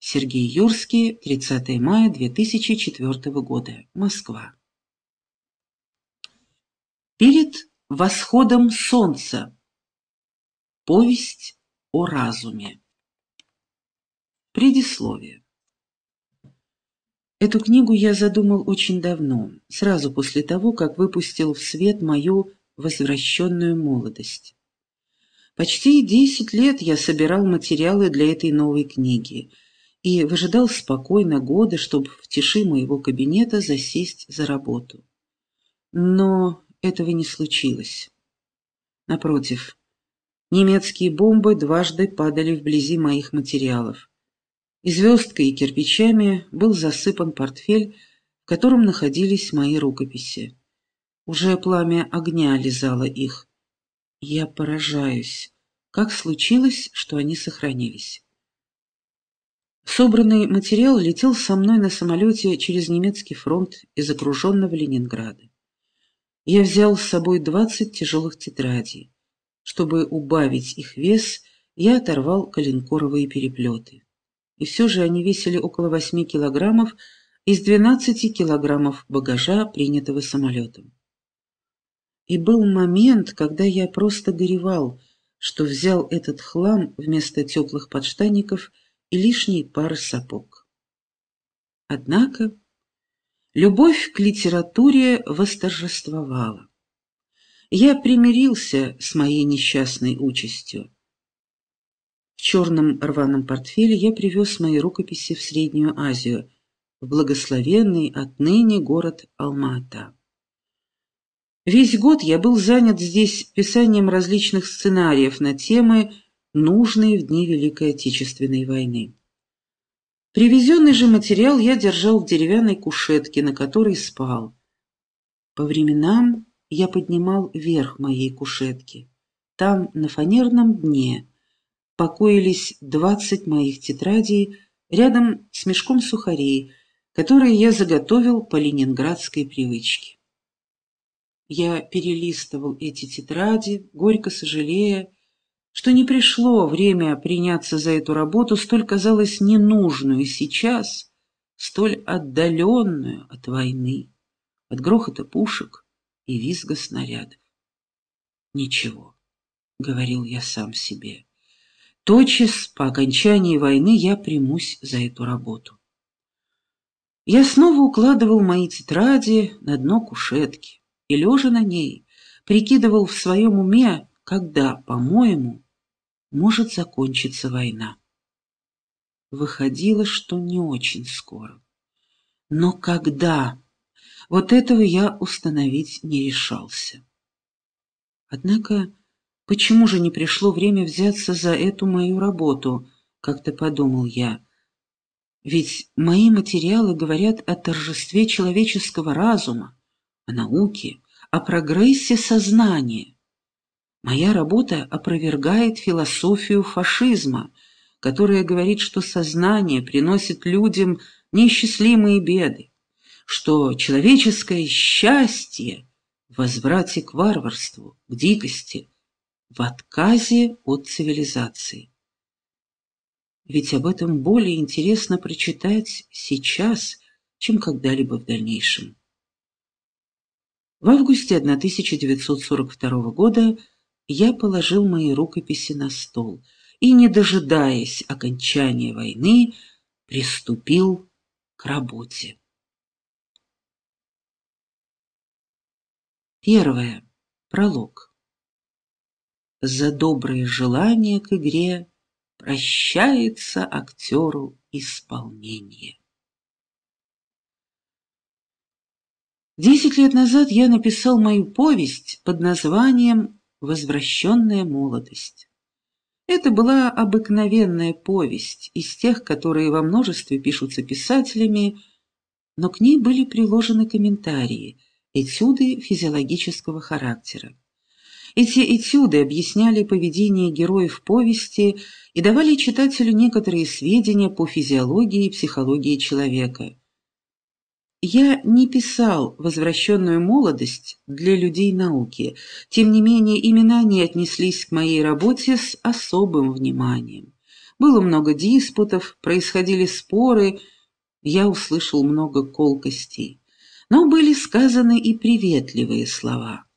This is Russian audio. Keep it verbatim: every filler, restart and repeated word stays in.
Сергей Юрский, тридцатое мая две тысячи четвёртого года. Москва. Перед восходом солнца. Повесть о разуме. Предисловие. Эту книгу я задумал очень давно, сразу после того, как выпустил в свет мою возвращенную молодость. Почти десять лет я собирал материалы для этой новой книги и выжидал спокойно года, чтобы в тиши моего кабинета засесть за работу. Но этого не случилось. Напротив, немецкие бомбы дважды падали вблизи моих материалов, и звездкой и кирпичами был засыпан портфель, в котором находились мои рукописи. Уже пламя огня лизало их. Я поражаюсь, как случилось, что они сохранились. Собранный материал летел со мной на самолете через немецкий фронт из окруженного Ленинграда. Я взял с собой двадцать тяжелых тетрадей. Чтобы убавить их вес, я оторвал коленкоровые переплеты. И все же они весили около восьми килограммов из двенадцати килограммов багажа, принятого самолетом. И был момент, когда я просто горевал, что взял этот хлам вместо теплых подштанников и лишней пары сапог. Однако любовь к литературе восторжествовала. Я примирился с моей несчастной участью. В черном рваном портфеле я привез мои рукописи в Среднюю Азию, в благословенный отныне город Алма-Ата. Весь год я был занят здесь писанием различных сценариев на темы, нужные в дни Великой Отечественной войны. Привезенный же материал я держал в деревянной кушетке, на которой спал. По временам я поднимал верх моей кушетки. Там, на фанерном дне, покоились двадцать моих тетрадей рядом с мешком сухарей, которые я заготовил по ленинградской привычке. Я перелистывал эти тетради, горько сожалея, что не пришло время приняться за эту работу, столь казалось ненужную сейчас, столь отдаленную от войны, от грохота пушек и визга снарядов. «Ничего», — говорил я сам себе, — «тотчас по окончании войны я примусь за эту работу». Я снова укладывал мои тетради на дно кушетки и, лежа на ней, прикидывал в своем уме, когда, по-моему, может закончиться война. Выходило, что не очень скоро. Но когда? Вот этого я установить не решался. Однако, почему же не пришло время взяться за эту мою работу, как-то подумал я. Ведь мои материалы говорят о торжестве человеческого разума, о науке, о прогрессе сознания. Моя работа опровергает философию фашизма, которая говорит, что сознание приносит людям неисчислимые беды, что человеческое счастье в возврате к варварству, к дикости, в отказе от цивилизации. Ведь об этом более интересно прочитать сейчас, чем когда-либо в дальнейшем. В августе тысяча девятьсот сорок второго года я положил мои рукописи на стол и, не дожидаясь окончания войны, приступил к работе. Первое. Пролог. За доброе желание к игре прощается актеру исполнение. Десять лет назад я написал мою повесть под названием «Возвращенная молодость». Это была обыкновенная повесть, из тех, которые во множестве пишутся писателями, но к ней были приложены комментарии, этюды физиологического характера. Эти этюды объясняли поведение героев повести и давали читателю некоторые сведения по физиологии и психологии человека. Я не писал «Возвращенную молодость» для людей науки, тем не менее именно они отнеслись к моей работе с особым вниманием. Было много диспутов, происходили споры, я услышал много колкостей. Но были сказаны и приветливые слова.